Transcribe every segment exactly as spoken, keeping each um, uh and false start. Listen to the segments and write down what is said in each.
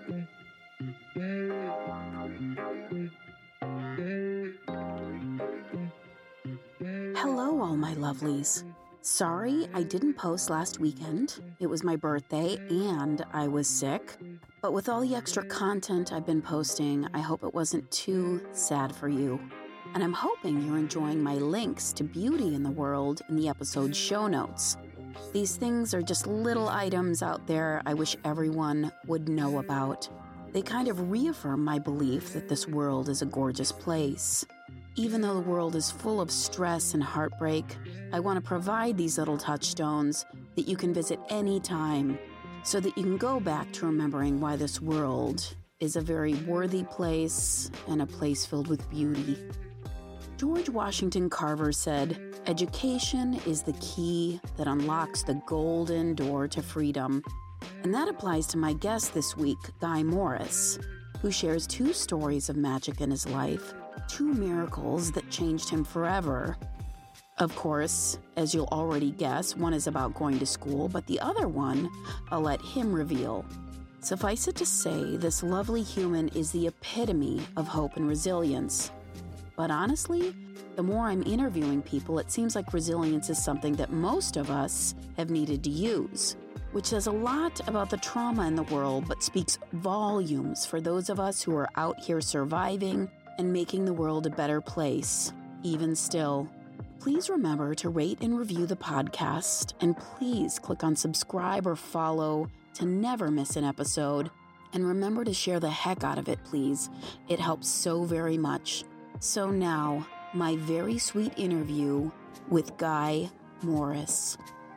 Hello, all my lovelies. Sorry I didn't post last weekend. It was my birthday and I was sick. But with all the extra content I've been posting, I hope it wasn't too sad for you. And I'm hoping you're enjoying my links to beauty in the world in the episode's show notes. These things are just little items out there I wish everyone would know about. They kind of reaffirm my belief that this world is a gorgeous place. Even though the world is full of stress and heartbreak, I want to provide these little touchstones that you can visit anytime so that you can go back to remembering why this world is a very worthy place and a place filled with beauty. George Washington Carver said, "Education is the key that unlocks the golden door to freedom." And that applies to my guest this week, Guy Morris, who shares two stories of magic in his life, two miracles that changed him forever. Of course, as you'll already guess, one is about going to school, but the other one, I'll let him reveal. Suffice it to say, this lovely human is the epitome of hope and resilience. But honestly, the more I'm interviewing people, it seems like resilience is something that most of us have needed to use, which says a lot about the trauma in the world, but speaks volumes for those of us who are out here surviving and making the world a better place, even still. Please remember to rate and review the podcast, and please click on subscribe or follow to never miss an episode. And remember to share the heck out of it, please. It helps so very much. So now, my very sweet interview with Guy Morris.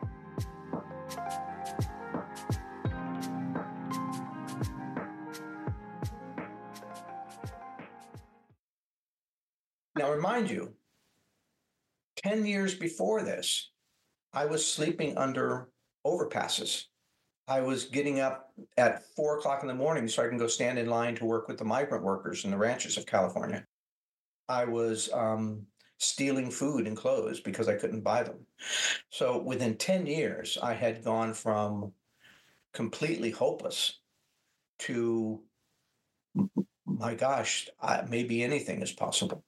Now, remind you, ten years before this, I was sleeping under overpasses. I was getting up at four o'clock in the morning so I can go stand in line to work with the migrant workers in the ranches of California. I was um, stealing food and clothes because I couldn't buy them. So within ten years, I had gone from completely hopeless to, my gosh, I, maybe anything is possible.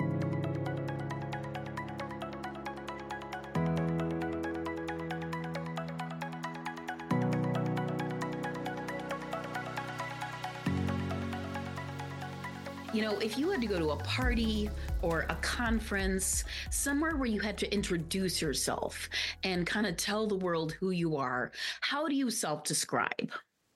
You know, if you had to go to a party or a conference, somewhere where you had to introduce yourself and kind of tell the world who you are, how do you self-describe?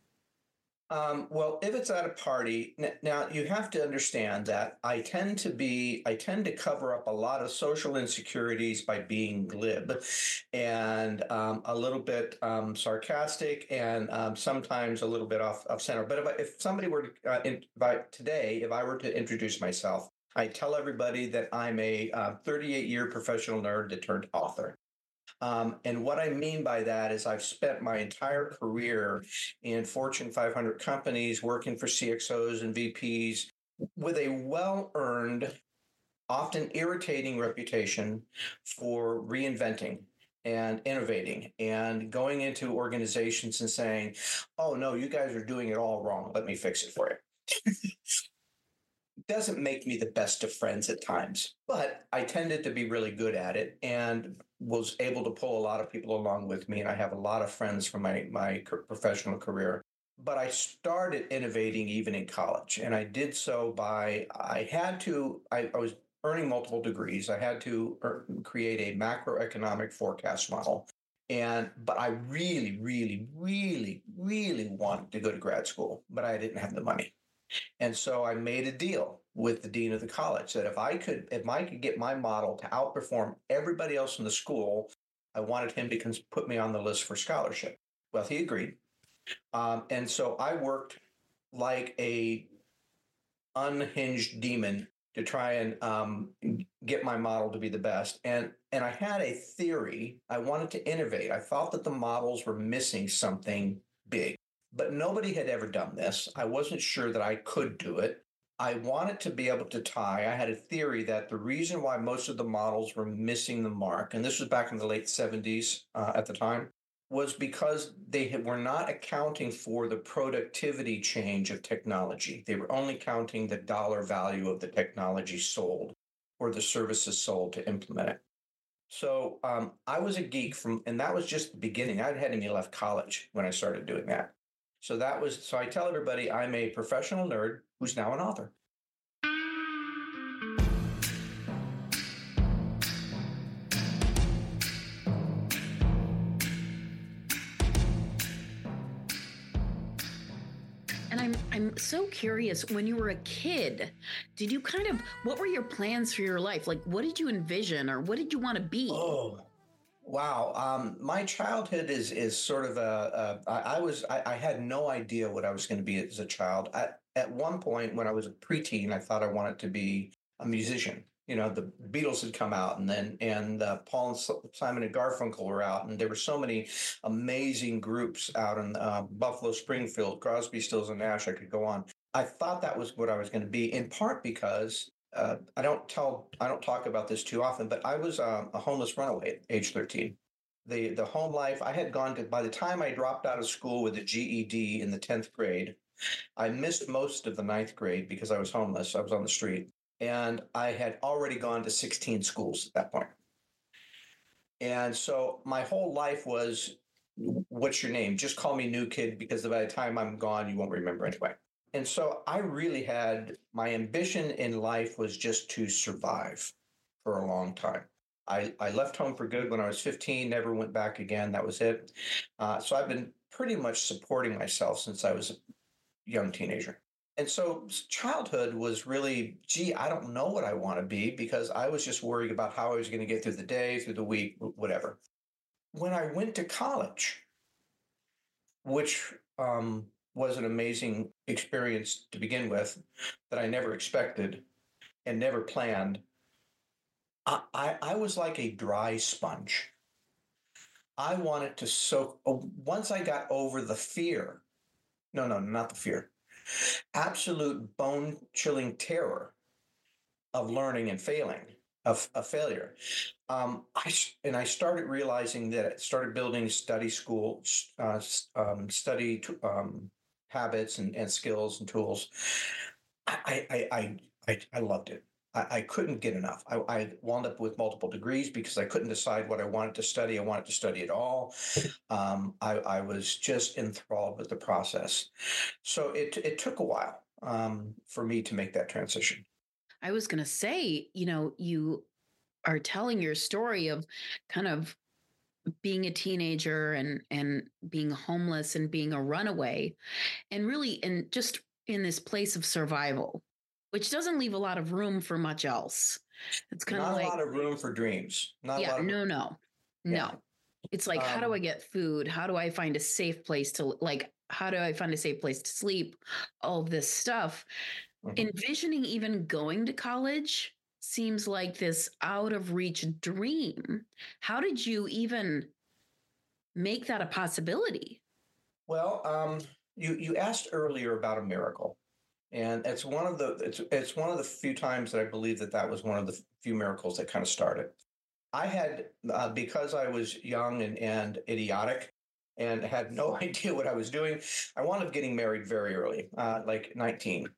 Um, well, if it's at a party, n- now you have to understand that I tend to be, I tend to cover up a lot of social insecurities by being glib and um, a little bit um, sarcastic and um, sometimes a little bit off of center. But if, I, if somebody were to, uh, in, by, today, if I were to introduce myself, I tell everybody that I'm a uh, thirty-eight year professional nerd that turned author. Um, and what I mean by that is I've spent my entire career in Fortune five hundred companies, working for C X Os and V Ps with a well-earned, often irritating reputation for reinventing and innovating and going into organizations and saying, "Oh, no, you guys are doing it all wrong. Let me fix it for you." Doesn't make me the best of friends at times, but I tended to be really good at it and was able to pull a lot of people along with me. And I have a lot of friends from my, my professional career. But I started innovating even in college. And I did so by, I had to, I, I was earning multiple degrees. I had to earn, create a macroeconomic forecast model. And, but I really, really, really, really wanted to go to grad school, but I didn't have the money. And so I made a deal with the dean of the college that if I could, if I could get my model to outperform everybody else in the school, I wanted him to put me on the list for scholarship. Well, he agreed. Um, and so I worked like a unhinged demon to try and um, get my model to be the best. And, and I had a theory. I wanted to innovate. I thought that the models were missing something big. But nobody had ever done this. I wasn't sure that I could do it. I wanted to be able to tie. I had a theory that the reason why most of the models were missing the mark, and this was back in the late seventies uh, at the time, was because they had, were not accounting for the productivity change of technology. They were only counting the dollar value of the technology sold or the services sold to implement it. So um, I was a geek from, and that was just the beginning. I hadn't even left college when I started doing that. So that was, so I tell everybody I'm a professional nerd who's now an author. And I'm I'm so curious, when you were a kid, did you kind of, what were your plans for your life? Like, what did you envision or what did you want to be? Oh, wow. Um, my childhood is is sort of a, a I, I was I, I had no idea what I was going to be as a child. I, at one point when I was a preteen, I thought I wanted to be a musician. You know, the Beatles had come out, and then and uh, Paul and S- Simon and Garfunkel were out, and there were so many amazing groups out in uh, Buffalo, Springfield, Crosby, Stills and Nash. I could go on. I thought that was what I was going to be, in part because uh, I don't tell, I don't talk about this too often, but I was um, a homeless runaway at age thirteen. The the home life I had gone to, by the time I dropped out of school with a G E D in the tenth grade, I missed most of the ninth grade because I was homeless. I was on the street. And I had already gone to sixteen schools at that point. And so my whole life was, what's your name? Just call me New Kid, because by the time I'm gone, you won't remember anyway. And so I really had, my ambition in life was just to survive for a long time. I, I left home for good when I was fifteen, never went back again. That was it. Uh, so I've been pretty much supporting myself since I was a young teenager. And so childhood was really, gee, I don't know what I want to be, because I was just worried about how I was going to get through the day, through the week, whatever. When I went to college, which um, was an amazing experience to begin with, that I never expected and never planned, I, I, I was like a dry sponge. I wanted to soak, oh, once I got over the fear, no, no, not the fear, absolute bone chilling terror of learning and failing, of, of failure. Um, I and I started realizing that I started building study school, uh, um, study um, habits and, and skills and tools. I I I I, I loved it. I, I couldn't get enough. I, I wound up with multiple degrees because I couldn't decide what I wanted to study. I wanted to study it all. Um, I, I was just enthralled with the process. So it it took a while um, for me to make that transition. I was going to say, you know, you are telling your story of kind of being a teenager and and being homeless and being a runaway, and really in just in this place of survival, which doesn't leave a lot of room for much else. It's kind of Not a like, lot of room for dreams. Not a yeah, lot of no, no, yeah. no. It's like, how do I Um, get food? How do I find a safe place to, like, how do I find a safe place to sleep? All of this stuff. mhm. Envisioning even going to college seems like this out of reach dream. How did you even make that a possibility? Well, um, you you asked earlier about a miracle, and it's one of the it's it's one of the few times that I believe that that was one of the few miracles that kind of started. I had uh, because I was young and and idiotic and had no idea what I was doing. I wound up getting married very early, uh, like nineteen,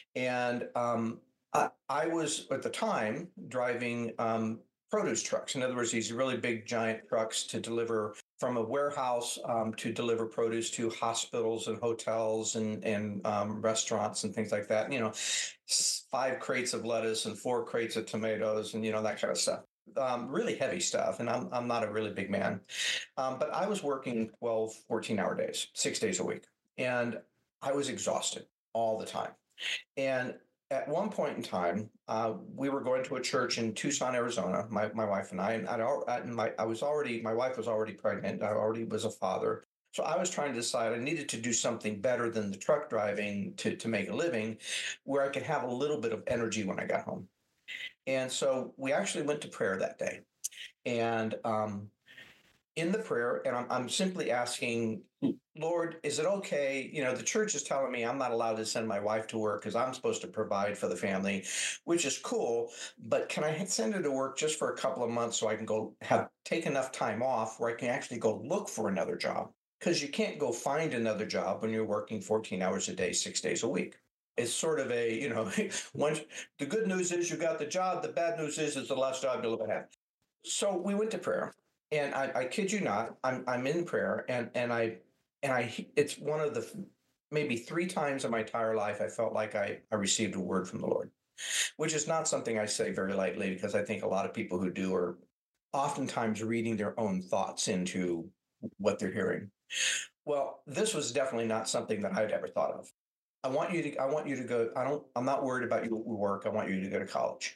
and um, I, I was at the time driving um, produce trucks. In other words, these really big, giant trucks to deliver from a warehouse um, to deliver produce to hospitals and hotels and and um, restaurants and things like that. You know, five crates of lettuce and four crates of tomatoes and you know that kind of stuff. Um, really heavy stuff, and I'm I'm not a really big man, um, but I was working twelve, fourteen hour days, six days a week, and I was exhausted all the time. And at one point in time, uh, we were going to a church in Tucson, Arizona, my, my wife and I, and I'd, al- I, my, I was already, my wife was already pregnant. I already was a father. So I was trying to decide I needed to do something better than the truck driving to, to make a living, where I could have a little bit of energy when I got home. And so we actually went to prayer that day. And um, in the prayer, and I'm, I'm simply asking, Lord, is it okay? You know, the church is telling me I'm not allowed to send my wife to work because I'm supposed to provide for the family, which is cool. But can I send her to work just for a couple of months so I can go have take enough time off where I can actually go look for another job? Because you can't go find another job when you're working fourteen hours a day, six days a week. It's sort of a, you know, once the good news is you got the job. The bad news is it's the last job you'll ever have. So we went to prayer, and I, I kid you not, I'm I'm in prayer, and and I and I it's one of the maybe three times in my entire life I felt like I I received a word from the Lord, which is not something I say very lightly because I think a lot of people who do are oftentimes reading their own thoughts into what they're hearing. Well, this was definitely not something that I'd ever thought of. I want you to I want you to go. I don't I'm not worried about your work. I want you to go to college.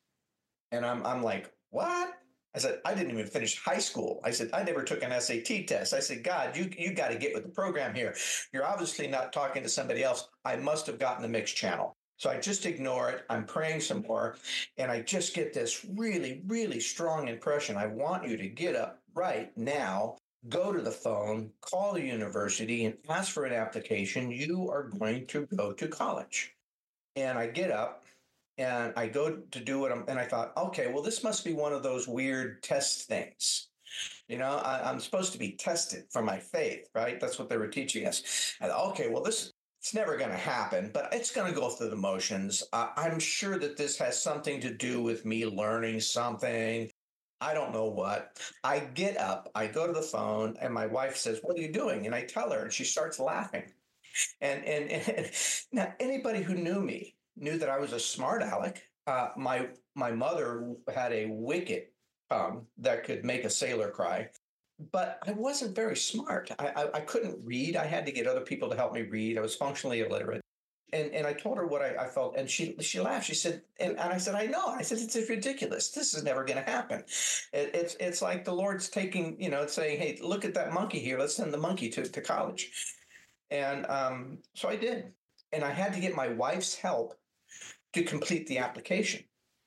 And I'm I'm like, what? I said, I didn't even finish high school. I said, I never took an S A T test. I said, God, you you got to get with the program here. You're obviously not talking to somebody else. I must have gotten the mixed channel. So I just ignore it. I'm praying some more. And I just get this really, really strong impression. I want you to get up right now, go to the phone, call the university, and ask for an application. You are going to go to college. And I get up and I go to do it. And I thought, okay, well, this must be one of those weird test things. You know, I, I'm supposed to be tested for my faith, right? That's what they were teaching us. And, okay, well, this it's never going to happen, but it's going to go through the motions. Uh, I'm sure that this has something to do with me learning something. I don't know what. I get up, I go to the phone, and my wife says, "What are you doing?" And I tell her, and she starts laughing. And and, and now anybody who knew me knew that I was a smart aleck. Uh, my my mother had a wicked tongue that could make a sailor cry, but I wasn't very smart. I, I I couldn't read. I had to get other people to help me read. I was functionally illiterate. And and I told her what I, I felt, and she she laughed. She said, and, and I said, I know. I said, it's ridiculous. This is never going to happen. It, it's it's like the Lord's taking, you know, saying, hey, look at that monkey here. Let's send the monkey to, to college. And um, so I did. And I had to get my wife's help to complete the application.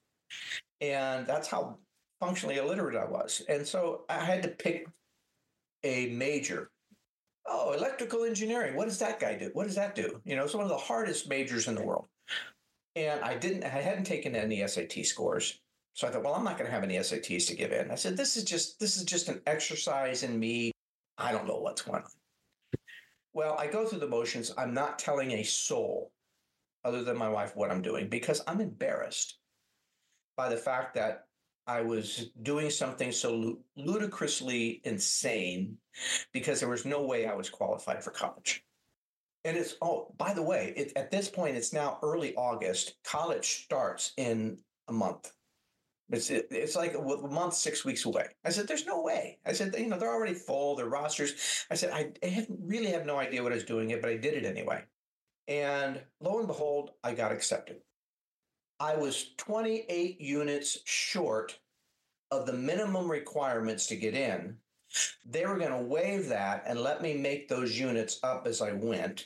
And that's how functionally illiterate I was. And so I had to pick a major. Oh, electrical engineering. What does that guy do? What does that do? You know, it's one of the hardest majors in the world. And I didn't, I hadn't taken any S A T scores. So I thought, well, I'm not going to have any S A Ts to give in. I said, this is just, this is just an exercise in me. I don't know what's going on. Well, I go through the motions. I'm not telling a soul other than my wife what I'm doing because I'm embarrassed by the fact that I was doing something so ludicrously insane because there was no way I was qualified for college. And it's, oh, by the way, it, at this point, it's now early August. College starts in a month. It's it, it's like a month, six weeks away. I said, there's no way. I said, you know, they're already full, their rosters. I said, I, I have, really have no idea what I was doing it, but I did it anyway. And lo and behold, I got accepted. I was twenty-eight units short of the minimum requirements to get in. They were going to waive that and let me make those units up as I went.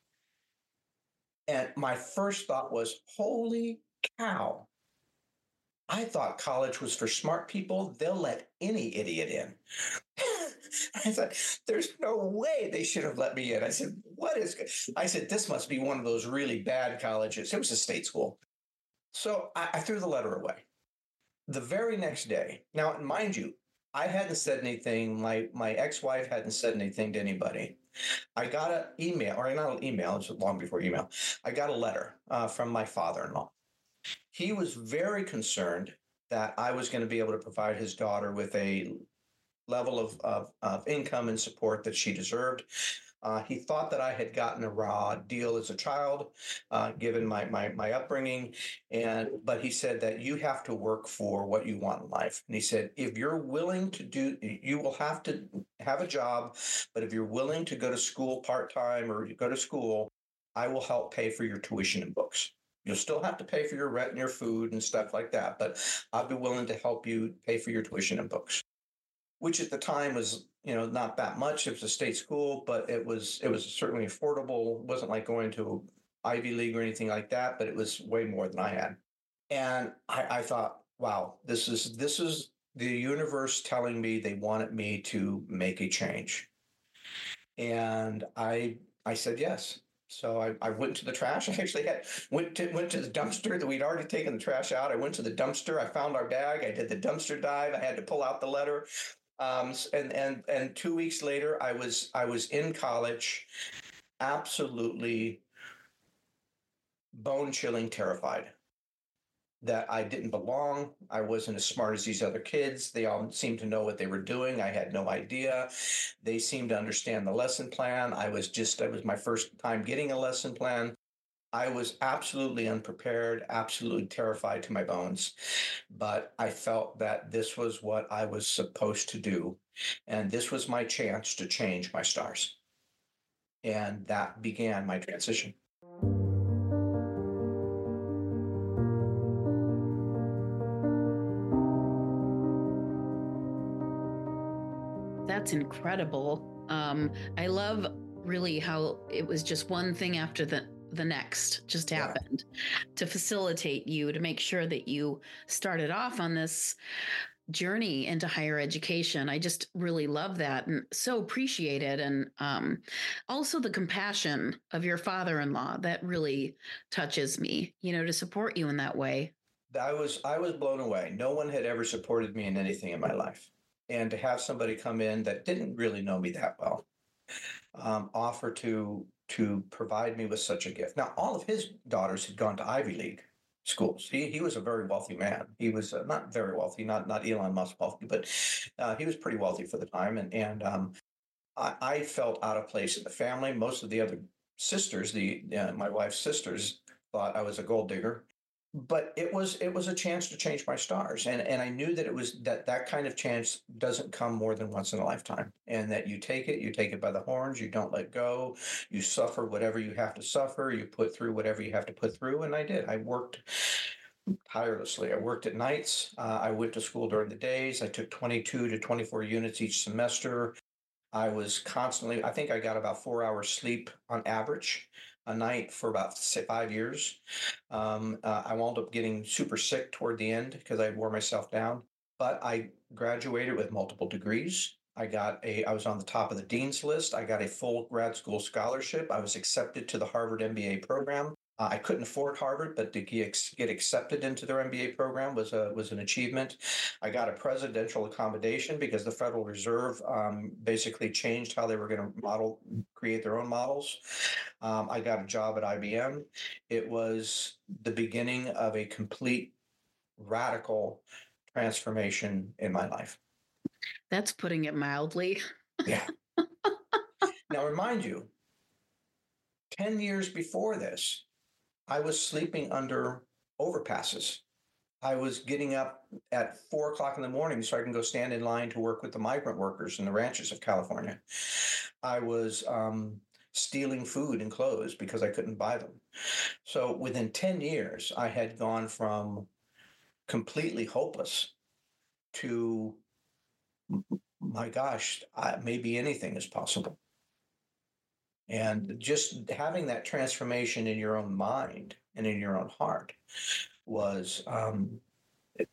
And my first thought was, holy cow. I thought college was for smart people. They'll let any idiot in. I thought, there's no way they should have let me in. I said, what is, I said, this must be one of those really bad colleges. It was a state school. So I, I threw the letter away. The very next day, now, mind you, I hadn't said anything. My, my ex-wife hadn't said anything to anybody. I got an email, or not an email, it was long before email. I got a letter uh, from my father-in-law. He was very concerned that I was going to be able to provide his daughter with a level of, of, of income and support that she deserved. Uh, he thought that I had gotten a raw deal as a child, uh, given my, my my upbringing, and but he said that you have to work for what you want in life. And he said, if you're willing to do, you will have to have a job, but if you're willing to go to school part-time or you go to school, I will help pay for your tuition and books. You'll still have to pay for your rent and your food and stuff like that, but I'll be willing to help you pay for your tuition and books, which at the time was, you know, not that much. It was a state school, but it was it was certainly affordable. It wasn't like going to Ivy League or anything like that, but it was way more than I had. And I, I thought, wow, this is this is the universe telling me they wanted me to make a change. And I I said yes. So I, I went to the trash. I actually had went to went to the dumpster that we'd already taken the trash out. I went to the dumpster. I found our bag. I did the dumpster dive. I had to pull out the letter. Um, and and and two weeks later, I was I was in college, absolutely bone chilling, terrified that I didn't belong. I wasn't as smart as these other kids. They all seemed to know what they were doing. I had no idea. They seemed to understand the lesson plan. I was just, it was my first time getting a lesson plan. I was absolutely unprepared, absolutely terrified to my bones. But I felt that this was what I was supposed to do. And this was my chance to change my stars. And that began my transition. That's incredible. Um, I love really how it was just one thing after the the next just happened yeah. to facilitate you, to make sure that you started off on this journey into higher education. I just really love that and so appreciate it. And um, also the compassion of your father-in-law that really touches me, you know, to support you in that way. I was I was blown away. No one had ever supported me in anything in my life. And to have somebody come in that didn't really know me that well, um, offer to to provide me with such a gift. Now, all of his daughters had gone to Ivy League schools. He he was a very wealthy man. He was uh, not very wealthy, not not Elon Musk wealthy, but uh, he was pretty wealthy for the time. And and um, I, I felt out of place in the family. Most of the other sisters, the uh, my wife's sisters, thought I was a gold digger. But it was it was a chance to change my stars, and and I knew that it was that that kind of chance doesn't come more than once in a lifetime, and that you take it, you take it by the horns, you don't let go, you suffer whatever you have to suffer, you put through whatever you have to put through, and I did. I worked tirelessly. I worked at nights. Uh, I went to school during the days. I took twenty-two to twenty-four units each semester. I was constantly. I think I got about four hours sleep on average a night for about five years. Um, uh, I wound up getting super sick toward the end because I wore myself down. But I graduated with multiple degrees. I got a. I was on the top of the dean's list. I got a full grad school scholarship. I was accepted to the Harvard M B A program. Uh, I couldn't afford Harvard, but to get, get accepted into their M B A program was a was an achievement. I got a presidential accommodation because the Federal Reserve um, basically changed how they were going to model, create their own models. Um, I got a job at I B M. It was the beginning of a complete radical transformation in my life. That's putting it mildly. Yeah. Now, remind you, ten years before this, I was sleeping under overpasses. I was getting up at four o'clock in the morning so I can go stand in line to work with the migrant workers in the ranches of California. I was um, stealing food and clothes because I couldn't buy them. So within ten years, I had gone from completely hopeless to, my gosh, I, maybe anything is possible. And just having that transformation in your own mind and in your own heart was, um, it,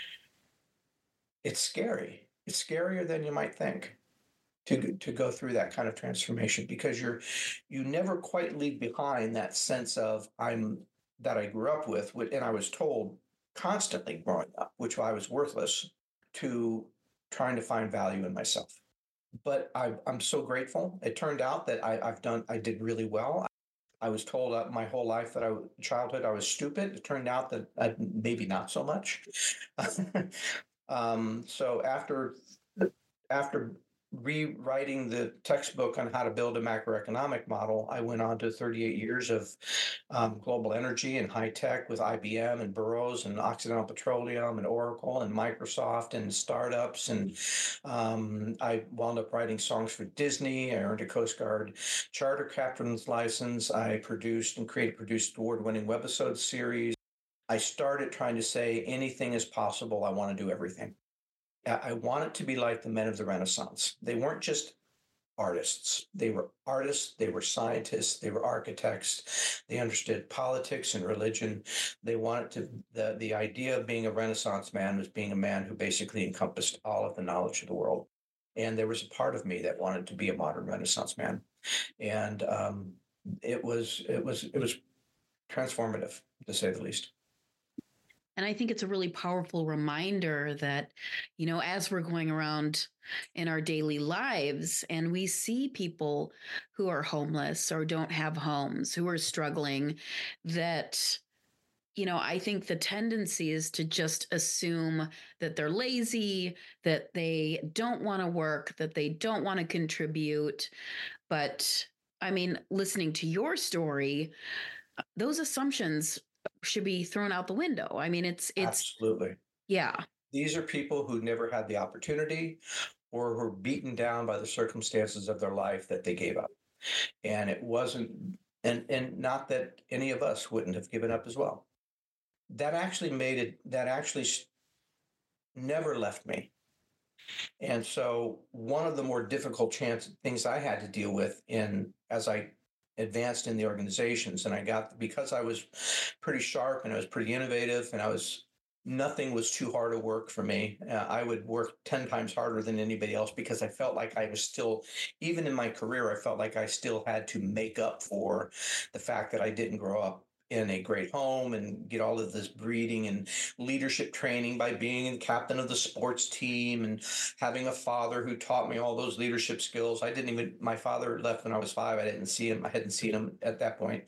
it's scary. It's scarier than you might think to to go through that kind of transformation, because you're you never quite leave behind that sense of I'm that I grew up with, and I was told constantly growing up, which I was worthless, to trying to find value in myself. But I, I'm so grateful. It turned out that I, I've done, I did really well. I was told uh, my whole life that I, childhood, I was stupid. It turned out that I, maybe not so much. um, so after, after rewriting the textbook on how to build a macroeconomic model, I went on to thirty-eight years of um, global energy and high tech with I B M and Burroughs and Occidental Petroleum and Oracle and Microsoft and startups. And um, I wound up writing songs for Disney. I earned a Coast Guard charter captain's license. I produced and created, produced award-winning webisode series. I started trying to say anything is possible. I want to do everything. I want it to be like the men of the Renaissance. They weren't just artists. They were artists, they were scientists, they were architects, they understood politics and religion. They wanted to, the, the idea of being a Renaissance man was being a man who basically encompassed all of the knowledge of the world. And there was a part of me that wanted to be a modern Renaissance man. And um, it was, it was, it was transformative, to say the least. And I think it's a really powerful reminder that, you know, as we're going around in our daily lives and we see people who are homeless or don't have homes, who are struggling, that, you know, I think the tendency is to just assume that they're lazy, that they don't want to work, that they don't want to contribute. But I mean, listening to your story, those assumptions should be thrown out the window. I mean, it's, it's, Absolutely. yeah. These are people who never had the opportunity or were beaten down by the circumstances of their life that they gave up. And it wasn't, and, and not that any of us wouldn't have given up as well. That actually made it, that actually never left me. And so one of the more difficult chance things I had to deal with in, as I advanced in the organizations, and I got, because I was pretty sharp and I was pretty innovative and I was, nothing was too hard of work for me. Uh, I would work ten times harder than anybody else because I felt like I was still, even in my career, I felt like I still had to make up for the fact that I didn't grow up in a great home and get all of this breeding and leadership training by being the captain of the sports team and having a father who taught me all those leadership skills. I didn't even, my father left when I was five. I didn't see him. I hadn't seen him at that point.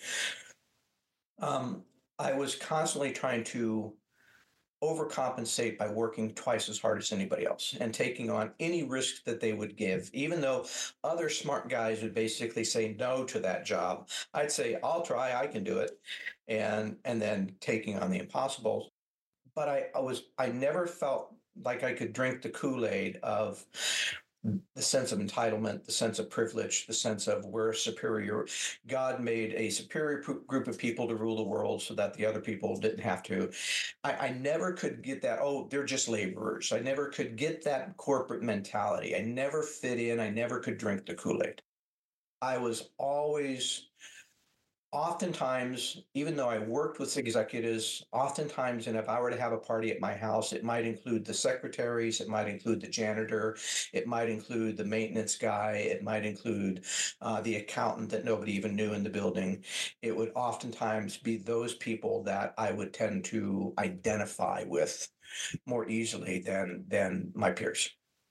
Um, I was constantly trying to overcompensate by working twice as hard as anybody else and taking on any risk that they would give. Even though other smart guys would basically say no to that job, I'd say, I'll try, I can do it. And, and then taking on the impossible. But I, I was, I never felt like I could drink the Kool-Aid of the sense of entitlement, the sense of privilege, the sense of we're superior. God made a superior group of people to rule the world so that the other people didn't have to. I, I never could get that, oh, they're just laborers. I never could get that corporate mentality. I never fit in. I never could drink the Kool-Aid. I was always, oftentimes, even though I worked with executives, oftentimes, and if I were to have a party at my house, it might include the secretaries, it might include the janitor, it might include the maintenance guy, it might include uh, the accountant that nobody even knew in the building. It would oftentimes be those people that I would tend to identify with more easily than than my peers.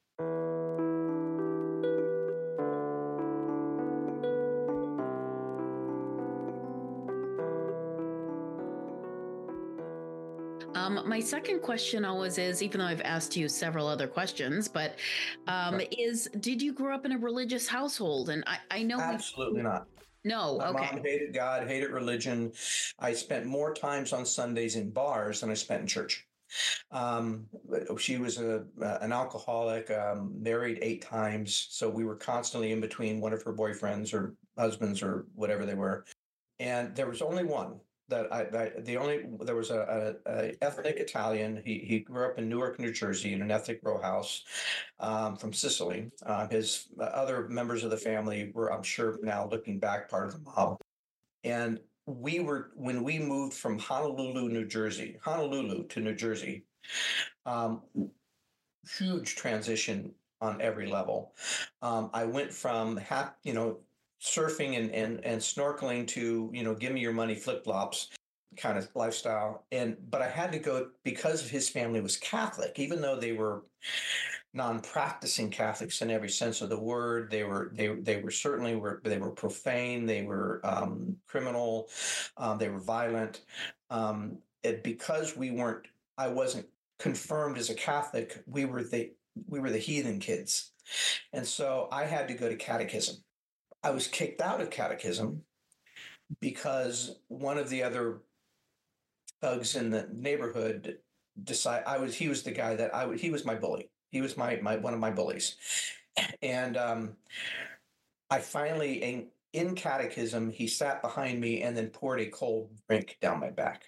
Um, my second question always is, even though I've asked you several other questions, but um, Right. is, did you grow up in a religious household? And I, I know Absolutely we, not. no, My okay. mom hated God, hated religion. I spent more times on Sundays in bars than I spent in church. Um, she was a, uh, an alcoholic, um, married eight times. So we were constantly in between one of her boyfriends or husbands or whatever they were. And there was only one that I, I the only, there was a, a, a ethnic Italian. He, he grew up in Newark, New Jersey in an ethnic row house um, from Sicily. Uh, his uh, other members of the family were, I'm sure now looking back, part of the mob. And we were, when we moved from Honolulu, New Jersey, Honolulu to New Jersey, um, huge transition on every level. Um, I went from, ha- you know, surfing and, and, and snorkeling to, you know, give me your money flip flops kind of lifestyle. And, but I had to go because his family was Catholic, even though they were non-practicing Catholics in every sense of the word. They were they they were certainly were they were profane. They were um, criminal. Um, they were violent. Um, it, because we weren't, I wasn't confirmed as a Catholic. We were the we were the heathen kids, and so I had to go to catechism. I was kicked out of catechism because one of the other thugs in the neighborhood decide I was he was the guy that I would he was my bully. He was my my one of my bullies, and um, I finally in, in catechism he sat behind me and then poured a cold drink down my back.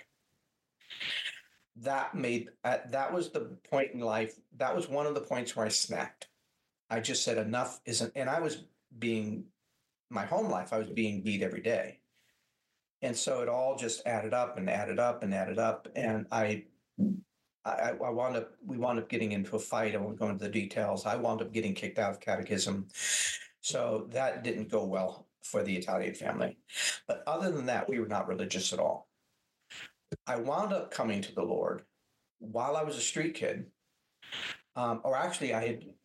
That made uh, that was the point in life. That was one of the points where I snapped. I just said enough isn't, and I was being my home life, I was being beat every day. And so it all just added up and added up and added up. And I, I, I wound up, we wound up getting into a fight. I won't go into the details. I wound up getting kicked out of catechism. So that didn't go well for the Italian family. But other than that, we were not religious at all. I wound up coming to the Lord while I was a street kid. Um, or actually, I had,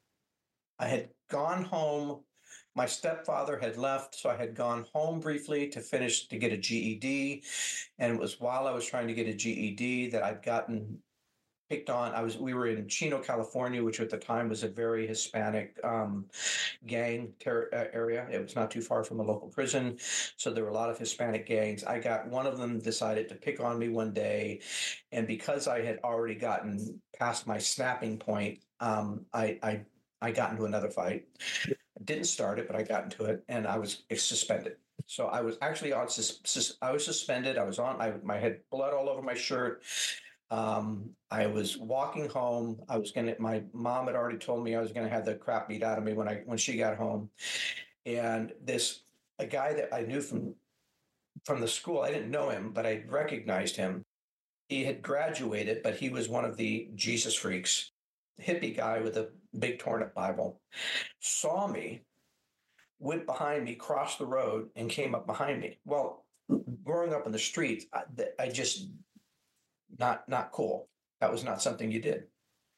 I had gone home. My stepfather had left, so I had gone home briefly to finish to get a G E D. And it was while I was trying to get a G E D that I'd gotten picked on. I was we were in Chino, California, which at the time was a very Hispanic um, gang ter- uh, area. It was not too far from a local prison, so there were a lot of Hispanic gangs. I got one of them decided to pick on me one day, and because I had already gotten past my snapping point, um, I, I I got into another fight. I didn't start it, but I got into it, and I was suspended. So I was actually on. Sus- sus- I was suspended. I was on. I, I had blood all over my shirt. Um, I was walking home. I was gonna. My mom had already told me I was gonna have the crap beat out of me when I when she got home. And this a guy that I knew from from the school. I didn't know him, but I recognized him. He had graduated, but he was one of the Jesus freaks, hippie guy with a big torn up Bible. Saw me, went behind me, crossed the road, and came up behind me. Well, growing up in the streets, I, I just not not cool. That was not something you did.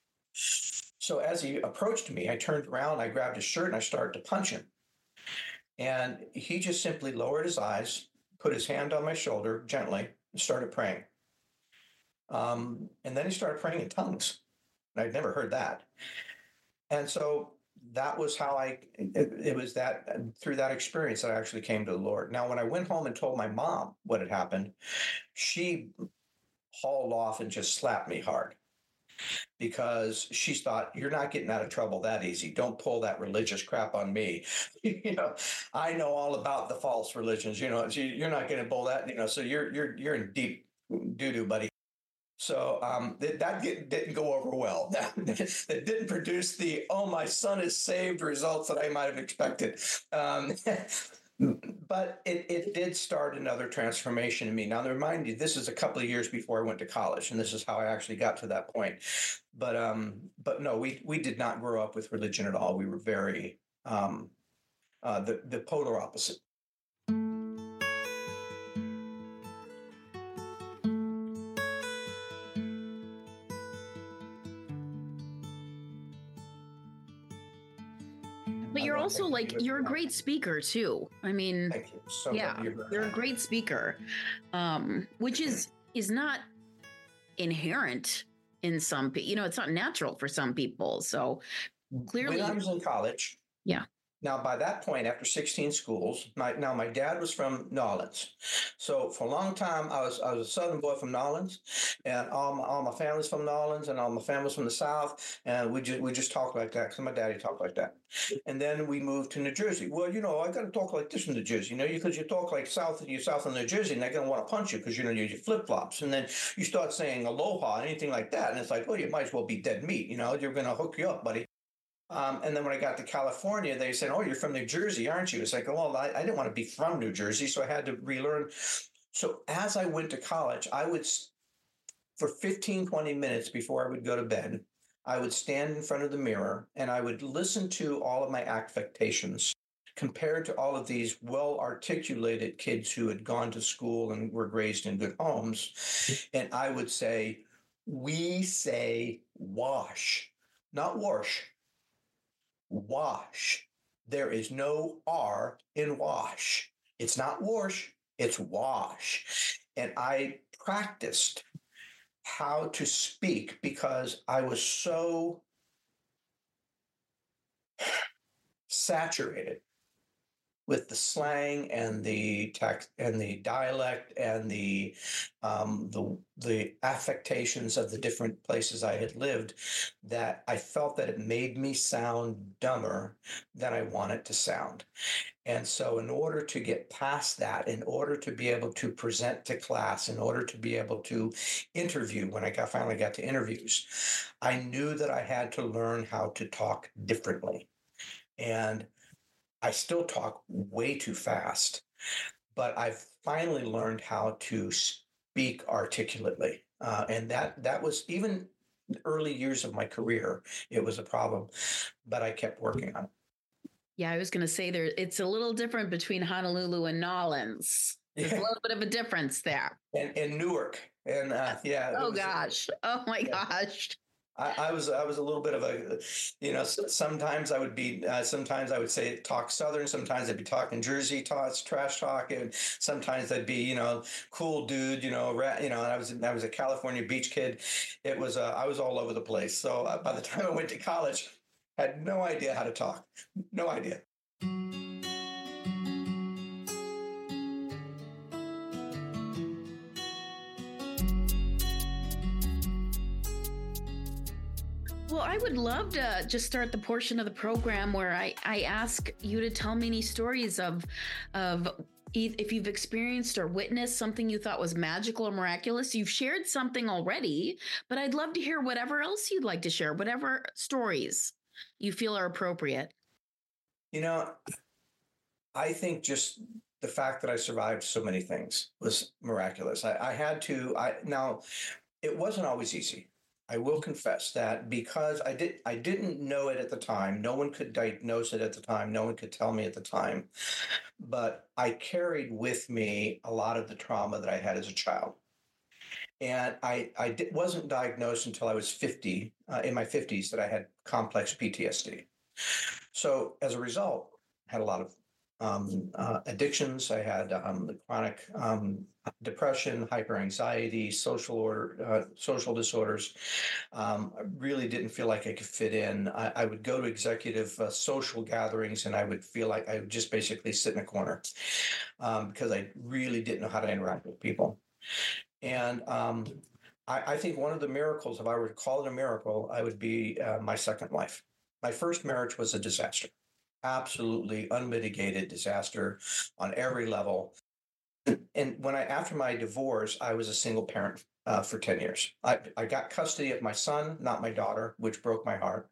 So as he approached me, I turned around, I grabbed his shirt, and I started to punch him. And he just simply lowered his eyes, put his hand on my shoulder gently, and started praying. Um, and then he started praying in tongues. And I'd never heard that. And so that was how I, it, it was that through that experience that I actually came to the Lord. Now, when I went home and told my mom what had happened, she hauled off and just slapped me hard because she thought, you're not getting out of trouble that easy. Don't pull that religious crap on me. You know, I know all about the false religions, you know, you're not going to pull that, you know, so you're, you're, you're in deep doo-doo, buddy. So um, that, that get, didn't go over well. That didn't produce the, oh, my son is saved results that I might have expected. Um, but it, it did start another transformation in me. Now, to remind you, this is a couple of years before I went to college, and this is how I actually got to that point. But um, but no, we we did not grow up with religion at all. We were very um, uh, the the polar opposite. But I you're don't also think like, you you're a would- great speaker too. I mean, Thank you. So yeah, you're, you're a great speaker, um, which is is not inherent in some people. You know, it's not natural for some people. So clearly, when I was in college. yeah. Now, by that point, after sixteen schools, my, now my dad was from Nolens. So for a long time, I was I was a Southern boy from Nolens, and all my, all my family's from Nolens, and all my family's from the South, and we just we just talked like that because my daddy talked like that. And then we moved to New Jersey. Well, you know, I got to talk like this in New Jersey, you know, because you talk like South, you're South in New Jersey, and they're going to want to punch you because you know you use flip flops, and then you start saying aloha, anything like that, and it's like, well, you might as well be dead meat, you know, you're going to hook you up, buddy. Um, and then when I got to California, they said, oh, you're from New Jersey, aren't you? It's like, well, I, I didn't want to be from New Jersey, so I had to relearn. So as I went to college, I would, for fifteen, twenty minutes before I would go to bed, I would stand in front of the mirror and I would listen to all of my affectations compared to all of these well-articulated kids who had gone to school and were raised in good homes. And I would say, we say wash, not wash. Wash. There is no R in wash. It's not wash, it's wash. And I practiced how to speak because I was so saturated with the slang and the text and the dialect and the um, the the affectations of the different places I had lived, that I felt that it made me sound dumber than I wanted to sound. And so in order to get past that, in order to be able to present to class, in order to be able to interview, when I got finally got to interviews, I knew that I had to learn how to talk differently. And I still talk way too fast, but I've finally learned how to speak articulately. Uh, and that that was even the early years of my career, it was a problem, but I kept working on it. Yeah, I was going to say there it's a little different between Honolulu and Nolens. There's a Yeah, little bit of a difference there. and, and Newark, and uh, yeah, it Oh was. gosh. Oh my Yeah. gosh. I, I was I was a little bit of a, you know, sometimes I would be, uh, sometimes I would say talk Southern, sometimes I'd be talking Jersey talk, trash talk, and sometimes I'd be, you know, cool dude, you know, rat, you know, and I was I was a California beach kid. It was uh, I was all over the place. So uh, by the time I went to college, I had no idea how to talk, no idea. Well, I would love to just start the portion of the program where I, I ask you to tell me any stories of of if you've experienced or witnessed something you thought was magical or miraculous. You've shared something already, but I'd love to hear whatever else you'd like to share, whatever stories you feel are appropriate. You know, I think just the fact that I survived so many things was miraculous. I, I had to. I now it wasn't always easy. I will confess that because I did I didn't know it at the time. No one could diagnose it at the time. No one could tell me at the time. But I carried with me a lot of the trauma that I had as a child. And I, I di- wasn't diagnosed until I was fifty, uh, in my fifties, that I had complex P T S D. So as a result, I had a lot of um, uh, addictions. I had um, chronic um, depression, hyperanxiety, social order, uh, social disorders. Um, I really didn't feel like I could fit in. I, I would go to executive uh, social gatherings, and I would feel like I would just basically sit in a corner um, because I really didn't know how to interact with people. And um, I, I think one of the miracles, if I were to call it a miracle, I would be uh, my second wife. My first marriage was a disaster, absolutely unmitigated disaster on every level. And when I, after my divorce, I was a single parent uh, for ten years. I, I got custody of my son, not my daughter, which broke my heart.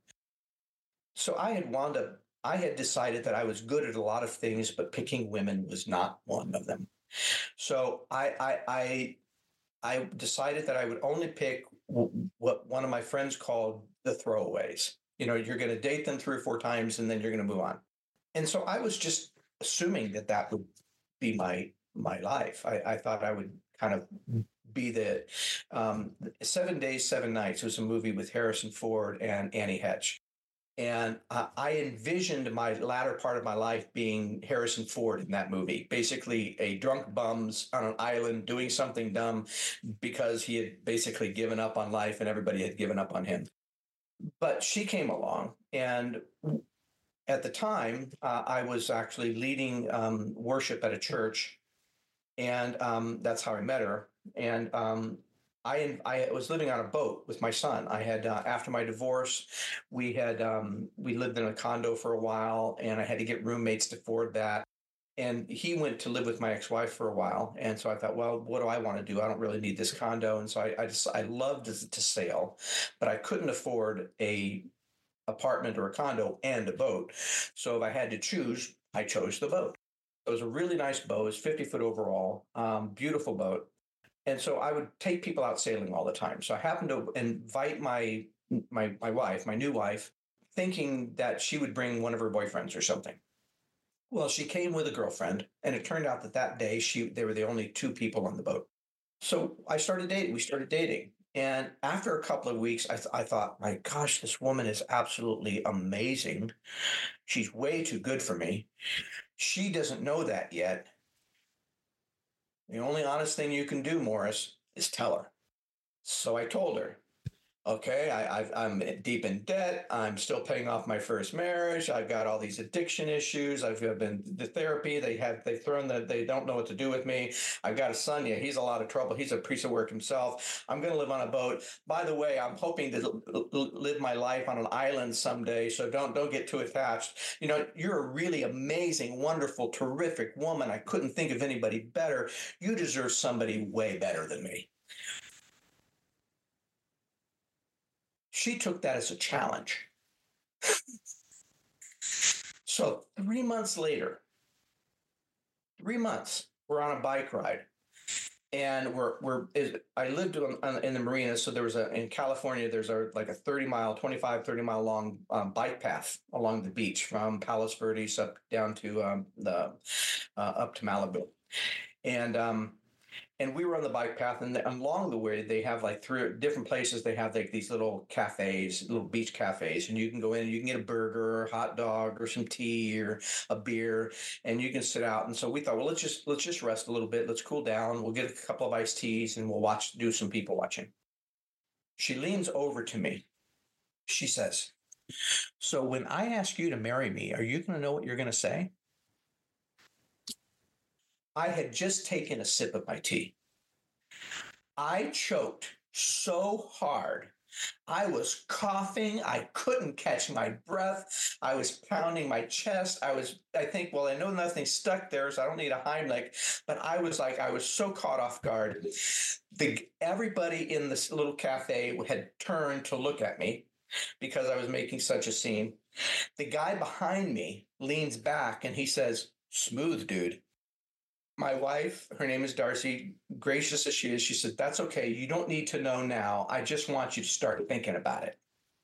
So I had wound up, I had decided that I was good at a lot of things, but picking women was not one of them. So I, I, I I decided that I would only pick w- what one of my friends called the throwaways. You know, you're going to date them three or four times and then you're going to move on. And so I was just assuming that that would be my my life. I, I thought I would kind of be the um, Seven Days, Seven Nights was a movie with Harrison Ford and Annie Hedge. And uh, I envisioned my latter part of my life being Harrison Ford in that movie, basically a drunk bums on an island doing something dumb because he had basically given up on life and everybody had given up on him. But she came along, and at the time, uh, I was actually leading um, worship at a church, and um, that's how I met her. And um, I I was living on a boat with my son. I had uh, after my divorce, we had um, we lived in a condo for a while, and I had to get roommates to afford that. And he went to live with my ex-wife for a while, and so I thought, well, what do I want to do? I don't really need this condo, and so I I, just, I loved to, to sail, but I couldn't afford a apartment or a condo and a boat. So if I had to choose, I chose the boat. It was a really nice boat. It was fifty foot overall, um, beautiful boat. And so I would take people out sailing all the time. So I happened to invite my my my wife, my new wife, thinking that she would bring one of her boyfriends or something. Well, she came with a girlfriend, and it turned out that that day she they were the only two people on the boat. So I started dating. We started dating. And after a couple of weeks, I, th- I thought, my gosh, this woman is absolutely amazing. She's way too good for me. She doesn't know that yet. The only honest thing you can do, Morris, is tell her. So I told her, okay, I, I've, I'm deep in debt. I'm still paying off my first marriage. I've got all these addiction issues. I've been to therapy. They have they've thrown that they don't know what to do with me. I've got a son. Yeah, he's a lot of trouble. He's a piece of work himself. I'm going to live on a boat. By the way, I'm hoping to l- l- live my life on an island someday. So don't don't get too attached. You know, you're a really amazing, wonderful, terrific woman. I couldn't think of anybody better. You deserve somebody way better than me. She took that as a challenge. So three months later, three months, we're on a bike ride. And we're we're I lived on, on, in the marina, so there was a in California. There's a like a thirty mile, twenty-five, thirty mile long um, bike path along the beach from Palos Verdes up down to um, the uh, up to Malibu, and um, and we were on the bike path, and along the way they have like three different places. They have like these little cafes, little beach cafes, and you can go in and you can get a burger, or a hot dog, or some tea, or a beer, and you can sit out. And so we thought, well, let's just let's just rest a little bit. Let's cool down. We'll get a couple of iced teas, and we'll watch do some people watching. She leans over to me. She says, "So when I ask you to marry me, are you going to know what you're going to say?" I had just taken a sip of my tea. I choked so hard. I was coughing. I couldn't catch my breath. I was pounding my chest. I was, I think, well, I know nothing stuck there, so I don't need a Heimlich, but I was like, I was so caught off guard. The, everybody in this little cafe had turned to look at me because I was making such a scene. The guy behind me leans back and he says, "Smooth, dude." My wife, her name is Darcy, gracious as she is, she said, "That's okay. You don't need to know now. I just want you to start thinking about it."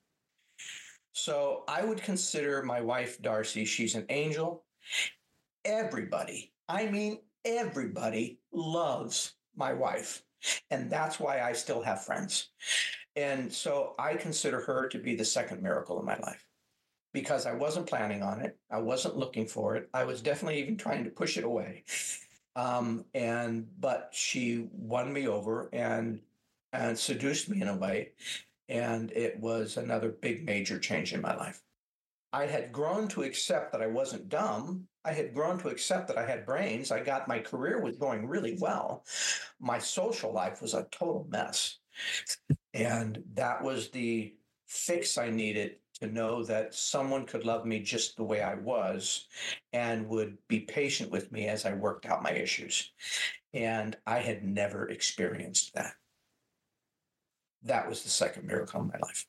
So I would consider my wife, Darcy, she's an angel. Everybody, I mean, everybody loves my wife. And that's why I still have friends. And so I consider her to be the second miracle in my life, because I wasn't planning on it. I wasn't looking for it. I was definitely even trying to push it away. Um, and, but she won me over and, and seduced me in a way. And it was another big major change in my life. I had grown to accept that I wasn't dumb. I had grown to accept that I had brains. I got, my career was going really well. My social life was a total mess. And that was the fix I needed to know that someone could love me just the way I was and would be patient with me as I worked out my issues. And I had never experienced that. That was the second miracle in my life.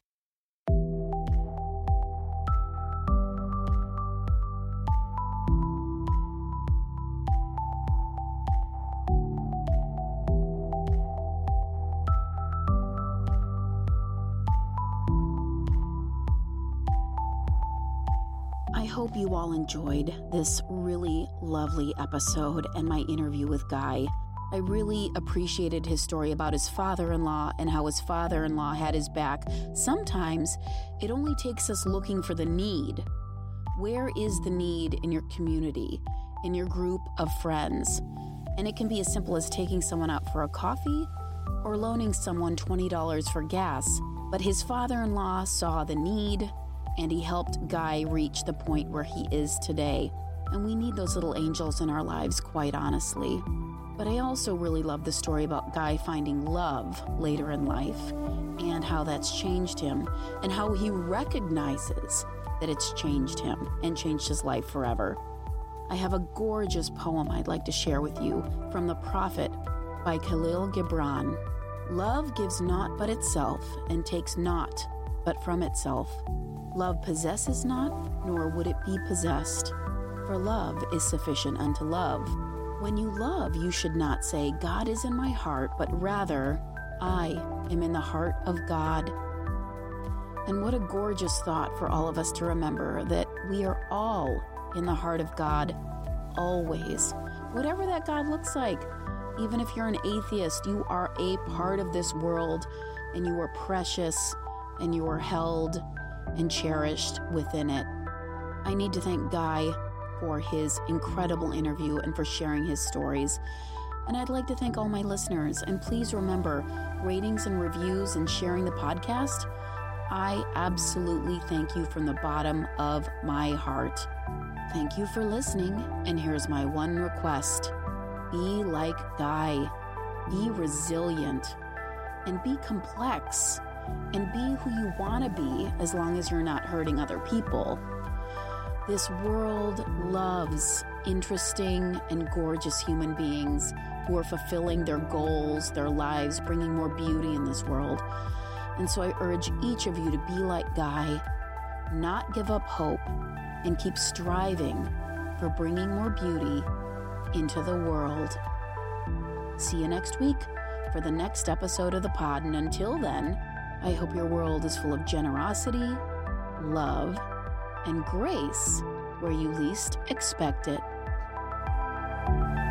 I hope you all enjoyed this really lovely episode and my interview with Guy. I really appreciated his story about his father-in-law and how his father-in-law had his back. Sometimes it only takes us looking for the need. Where is the need in your community, in your group of friends? And it can be as simple as taking someone out for a coffee or loaning someone twenty dollars for gas. But his father-in-law saw the need, and he helped Guy reach the point where he is today. And we need those little angels in our lives, quite honestly. But I also really love the story about Guy finding love later in life and how that's changed him and how he recognizes that it's changed him and changed his life forever. I have a gorgeous poem I'd like to share with you from The Prophet by Khalil Gibran. Love gives not but itself and takes not but from itself. Love possesses not, nor would it be possessed. For love is sufficient unto love. When you love, you should not say, God is in my heart, but rather, I am in the heart of God. And what a gorgeous thought for all of us to remember that we are all in the heart of God, always. Whatever that God looks like. Even if you're an atheist, you are a part of this world, and you are precious, and you are held and cherished within it. I need to thank Guy for his incredible interview and for sharing his stories. And I'd like to thank all my listeners. And please remember, ratings and reviews and sharing the podcast, I absolutely thank you from the bottom of my heart. Thank you for listening. And here's my one request. Be like Guy. Be resilient. And be complex. And be who you want to be as long as you're not hurting other people. This world loves interesting and gorgeous human beings who are fulfilling their goals, their lives, bringing more beauty in this world. And so I urge each of you to be like Guy, not give up hope, and keep striving for bringing more beauty into the world. See you next week for the next episode of the pod, and until then, I hope your world is full of generosity, love, and grace where you least expect it.